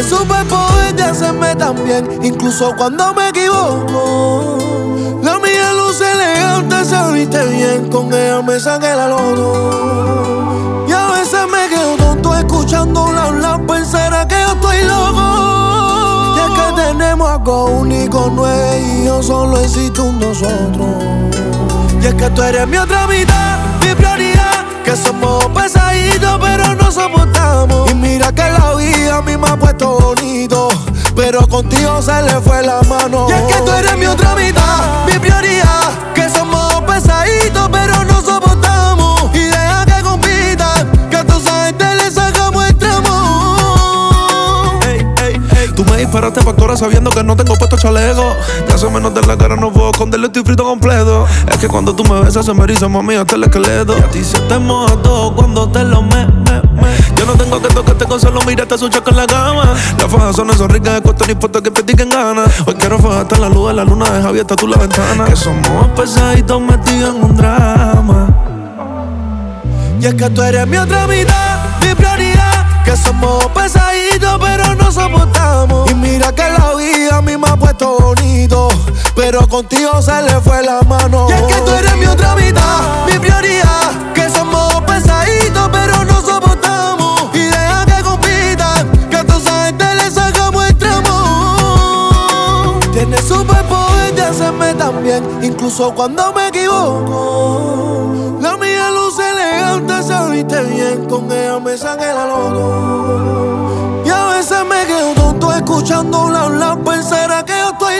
Tienes superpoder de hacerme tan bien, incluso cuando me equivoco. La mía luce elegante, se viste bien, con ella me saqué la loto. Y a veces me quedo tonto escuchándola hablar, pensará que yo estoy loco. Y es que tenemos algo único, no es y yo, solo existe un nosotros. Y es que tú eres mi otra mitad, mi prioridad, que somos pesaditos pero no soportamos. Y mira que la vida a mí me ha puesto bonito, pero contigo se le fue la mano. Y es que tú eres mi otra mitad, mi prioridad, que somos pesaditos pero no soportamos. Y deja que compitan, que a toda esa gente le sacamos el tramo. Ey, ey, ey. Tú me disparaste factura sabiendo que no tengo puesto chaleco. Ya se menos de la cara no puedo esconderlo, estoy frito completo. Es que cuando tú me besas se me eriza, mami, hasta el esqueleto. Y a ti se te moja todo cuando te lo me. Yo no tengo que tocarte con solo mirarte su chaca en la cama. Las fajas son esas ricas de costa, ni importa que practiquen ganas. Hoy quiero fajarte en la luz de la luna, deja abierta tú la ventana. Que somos pesaditos metidos en un drama. Y es que tú eres mi otra mitad, mi prioridad, que somos pesaditos pero no soportamos. Y mira que la vida a mí me ha puesto bonito, pero contigo se le fue la mano. Y es que tú eres mi otra mitad, mi prioridad, que somos pesaditos pero no soportamos. Y deja que compitan, que a toda esa gente le sacamos el tramo. Tienes superpoder de hacerme tan bien, incluso cuando me equivoco. La mía luce elegante, se viste bien, con ella me saqué la loto. Y a veces me quedo tonto escuchándola hablar, pensará que yo estoy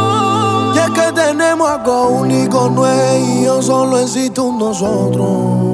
loco. Y es que tenemos algo único, no es y yo, solo existe un nosotros.